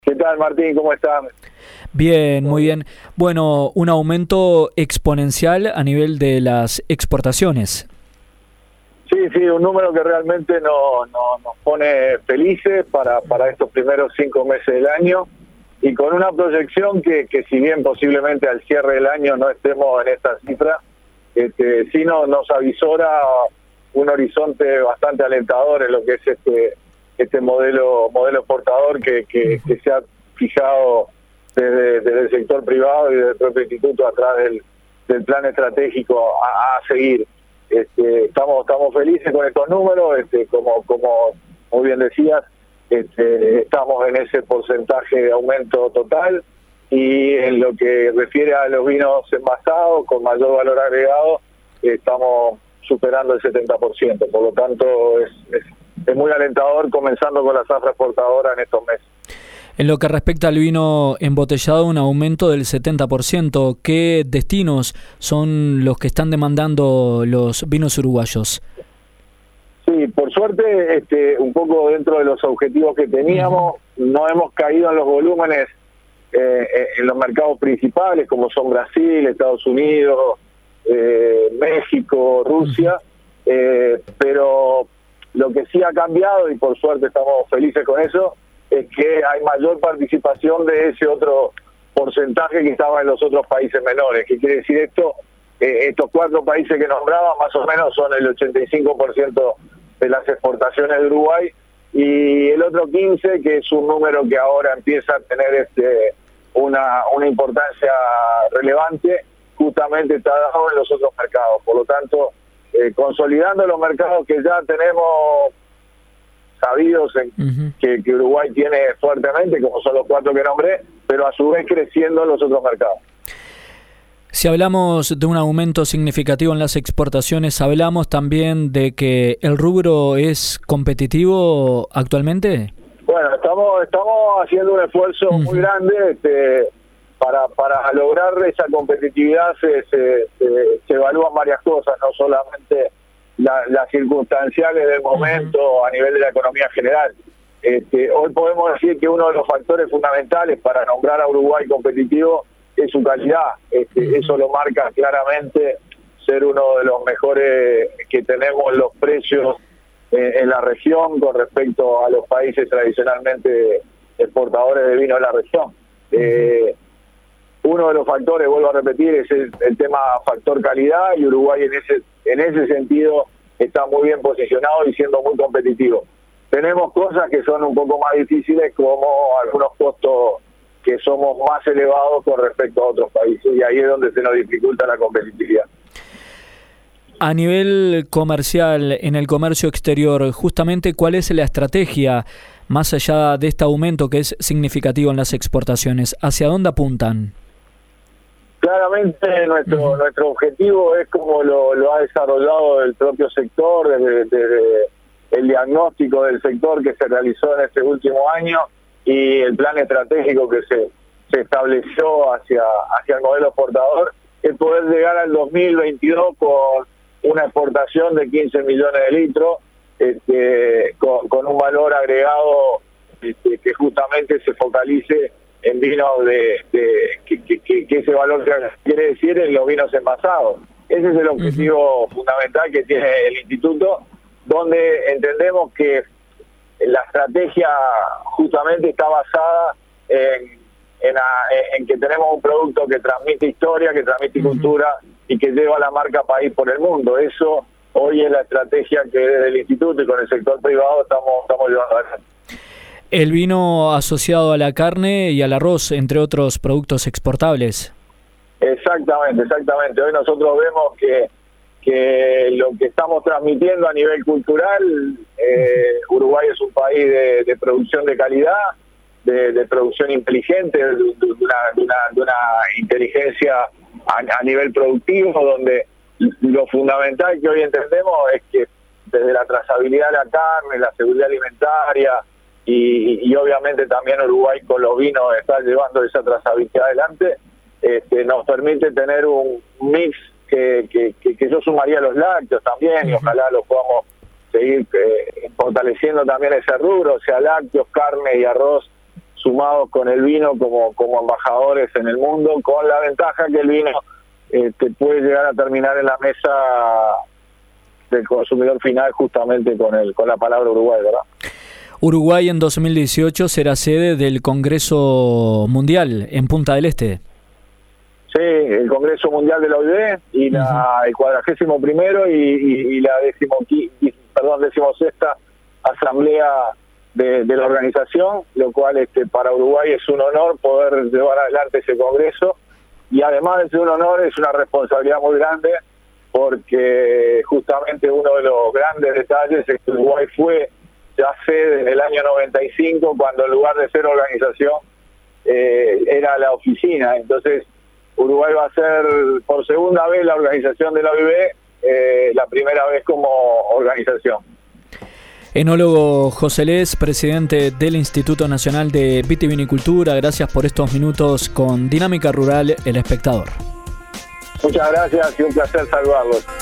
¿Qué tal, Martín? ¿Cómo estás? Bien, muy bien. Bueno, un aumento exponencial a nivel de las exportaciones. Sí, un número que realmente nos pone felices para estos primeros 5 meses del año y con una proyección que si bien posiblemente al cierre del año no estemos en esta cifra, sí nos avisora un horizonte bastante alentador en lo que es este modelo exportador que se ha fijado desde el sector privado y desde el propio instituto a través del plan estratégico a seguir. Estamos felices con estos números, como muy bien decías, estamos en ese porcentaje de aumento total, y en lo que refiere a los vinos envasados con mayor valor agregado, estamos superando el 70%, por lo tanto es muy alentador, comenzando con la zafra exportadora en estos meses. En lo que respecta al vino embotellado, un aumento del 70%. ¿Qué destinos son los que están demandando los vinos uruguayos? Sí, por suerte, un poco dentro de los objetivos que teníamos, no hemos caído en los volúmenes en los mercados principales, como son Brasil, Estados Unidos, México, Rusia, pero lo que sí ha cambiado, y por suerte estamos felices con eso, es que hay mayor participación de ese otro porcentaje que estaba en los otros países menores. ¿Qué quiere decir esto? Estos 4 países que nombraba más o menos son el 85% de las exportaciones de Uruguay, y el otro 15%, que es un número que ahora empieza a tener una importancia relevante, justamente está dado en los otros mercados. Por lo tanto, consolidando los mercados que ya tenemos sabidos que Uruguay tiene fuertemente, como son los 4 que nombré, pero a su vez creciendo en los otros mercados. Si hablamos de un aumento significativo en las exportaciones, ¿hablamos también de que el rubro es competitivo actualmente? Bueno, estamos haciendo un esfuerzo muy grande para lograr esa competitividad. Se evalúan varias cosas, no solamente las circunstanciales del momento a nivel de la economía general. Hoy podemos decir que uno de los factores fundamentales para nombrar a Uruguay competitivo es su calidad. Eso lo marca claramente ser uno de los mejores que tenemos los precios en la región con respecto a los países tradicionalmente exportadores de vino de la región. Uno de los factores, vuelvo a repetir, es el tema factor calidad, y Uruguay en ese sentido está muy bien posicionado y siendo muy competitivo. Tenemos cosas que son un poco más difíciles, como algunos costos que somos más elevados con respecto a otros países, y ahí es donde se nos dificulta la competitividad. A nivel comercial, en el comercio exterior, justamente, ¿cuál es la estrategia más allá de este aumento que es significativo en las exportaciones? ¿Hacia dónde apuntan? Claramente nuestro objetivo es, como lo ha desarrollado el propio sector, desde el diagnóstico del sector que se realizó en este último año y el plan estratégico que se estableció hacia el modelo exportador, es poder llegar al 2022 con una exportación de 15 millones de litros, con un valor agregado que justamente se focalice en vinos que ese valor quiere decir en los vinos envasados. Ese es el objetivo fundamental que tiene el instituto, donde entendemos que la estrategia justamente está basada en que tenemos un producto que transmite historia, que transmite cultura y que lleva la marca país por el mundo. Eso hoy es la estrategia que desde el instituto y con el sector privado estamos llevando adelante. El vino asociado a la carne y al arroz, entre otros productos exportables. Exactamente. Hoy nosotros vemos que lo que estamos transmitiendo a nivel cultural, Uruguay es un país de producción de calidad, de producción inteligente, de una inteligencia a nivel productivo, donde lo fundamental que hoy entendemos es que desde la trazabilidad de la carne, la seguridad alimentaria, y obviamente también Uruguay con los vinos está llevando esa trazabilidad adelante, nos permite tener un mix que yo sumaría a los lácteos también, y ojalá lo podamos seguir fortaleciendo también ese rubro, o sea, lácteos, carne y arroz sumados con el vino como embajadores en el mundo, con la ventaja que el vino puede llegar a terminar en la mesa del consumidor final justamente con la palabra Uruguay, ¿verdad? Uruguay en 2018 será sede del Congreso Mundial en Punta del Este. Sí, el Congreso Mundial de la OIB y el 41º y la 16ª Asamblea de la organización, lo cual para Uruguay es un honor poder llevar adelante ese Congreso, y además de ser un honor es una responsabilidad muy grande, porque justamente uno de los grandes detalles es que Uruguay fue ya sede en el año 95, cuando en lugar de ser organización era la oficina. Entonces Uruguay va a ser por segunda vez la organización de la OIB, la primera vez como organización. Enólogo José Les, presidente del Instituto Nacional de Vitivinicultura, gracias por estos minutos con Dinámica Rural, El Espectador. Muchas gracias y un placer saludarlos.